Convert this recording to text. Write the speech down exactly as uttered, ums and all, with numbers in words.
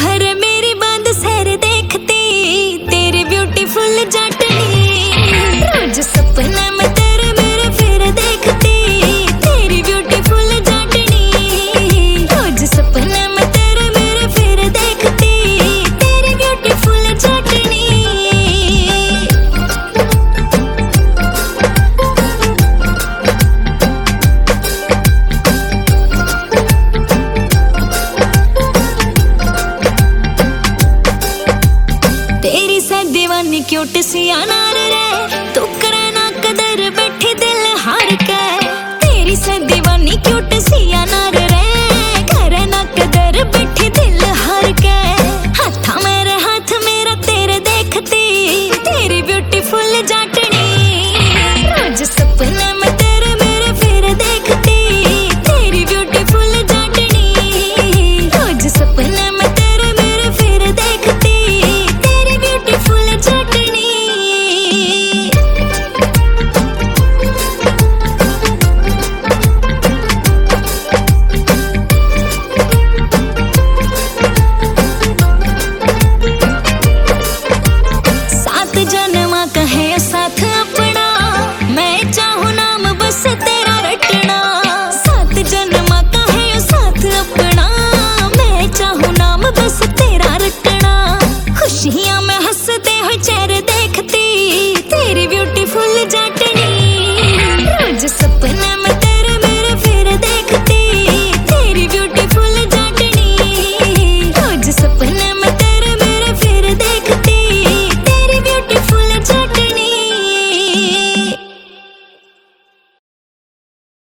हर मेरी बांध सैर देखती तेरी ब्यूटीफुल जटनी। रोज सपना में तेरे मेरे फिर देखती तेरी ब्यूटीफुल जटनी। रोज सपना में तेरे मेरे फिर देखती तेरी ब्यूटीफुल जटनी। तेरी सा दीवानी क्यूट सी आना